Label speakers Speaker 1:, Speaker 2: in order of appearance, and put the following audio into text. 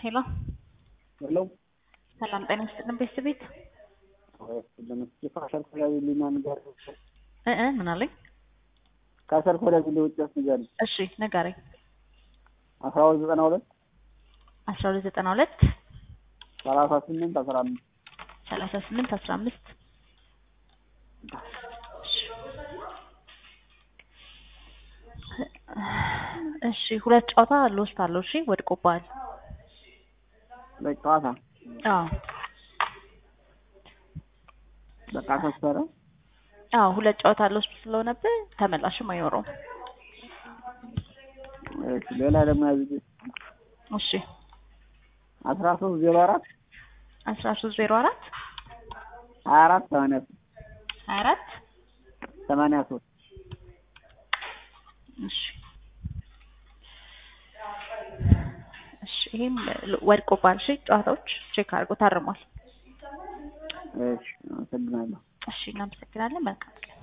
Speaker 1: ሄሎ
Speaker 2: ሄሎ
Speaker 1: ሰላም ጤና ይስጥልን ቤተሰቤት
Speaker 2: ለምስኪ ካሰር ኮላቢ ሊማን ጋር
Speaker 1: ምን አለኝ
Speaker 2: ካሰር ኮላቢ ለውጭስ ነገር
Speaker 1: እሺ ነጋሪኝ
Speaker 2: 1292
Speaker 1: 1292
Speaker 2: 38
Speaker 1: 15 እሺ ሁለት ጨዋታ ሎስት አለው እሺ ወድቆባል
Speaker 2: ለጨዋታ
Speaker 1: አዎ
Speaker 2: በቃ ተሰራ
Speaker 1: ሁለት ጨዋታ ሎስት ስለሆነብህ ተመላሽም አይኖርም
Speaker 2: እሺ ሌላ ደግሞ ያዝግ
Speaker 1: እሺ
Speaker 2: 1304
Speaker 1: 1304
Speaker 2: 24 83
Speaker 1: እሺ ይሄም ወድቆባል እሺ ጨዋታዎች ቼክ አድርጎ ታርሟል
Speaker 2: እሺ አመሰግናለሁ
Speaker 1: እሺ እናመሰግናለን መልካም